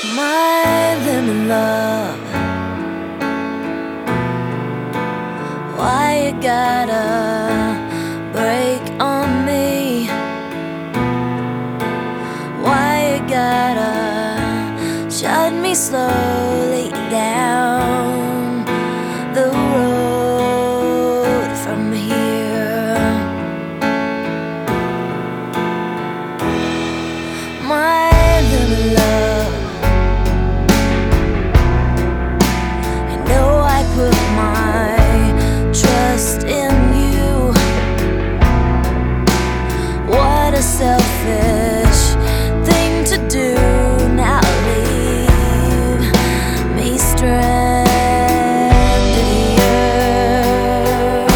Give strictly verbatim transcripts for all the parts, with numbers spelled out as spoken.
My lemon love, why you gotta break on me? Why you gotta shut me slowly down the road from here? My lemon love, put my trust in you. What a selfish thing to do. Now leave me stranded here.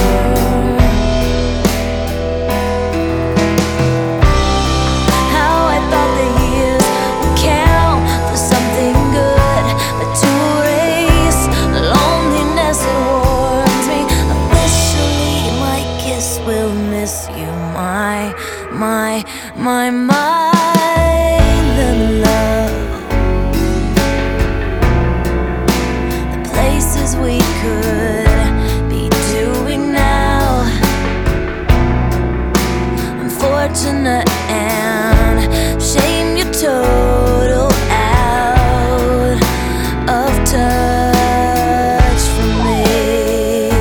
How I thought the years would count for something good, but to erase loneliness it warms me. Officially, my kiss will miss you. My, my, my, my lemon love. The places we could be doing now. Unfortunate and shame you're total out of touch from me.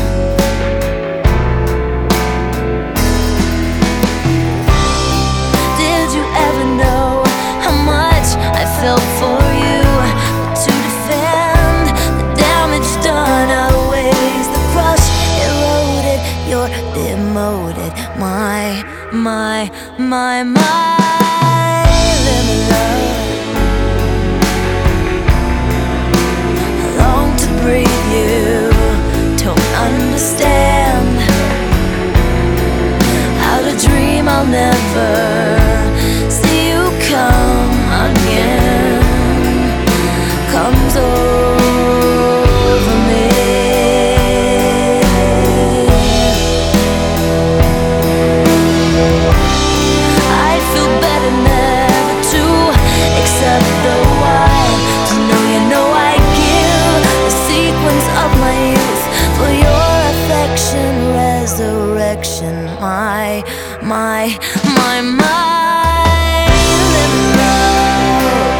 Did you ever know how much I felt for you? But to defend the damage done outweighs the crush eroded. You're demoted. My, my, my, my lemon love. I long to breathe you, don't understand how to dream I'll never see you come again. Comes over me. I'd feel better never to accept the wild. To know you know I give the sequence of my youth for your affection, resurrection. My, my, my, my lemon love.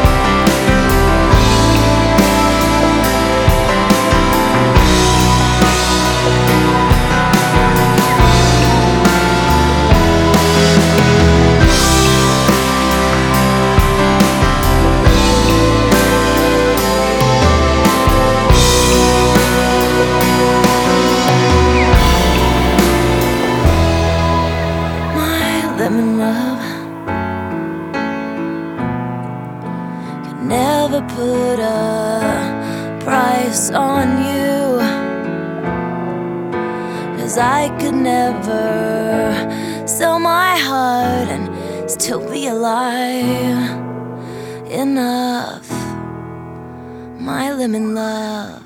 Lemon love could never put a price on you, 'cause I could never sell my heart and still be alive enough. My lemon love.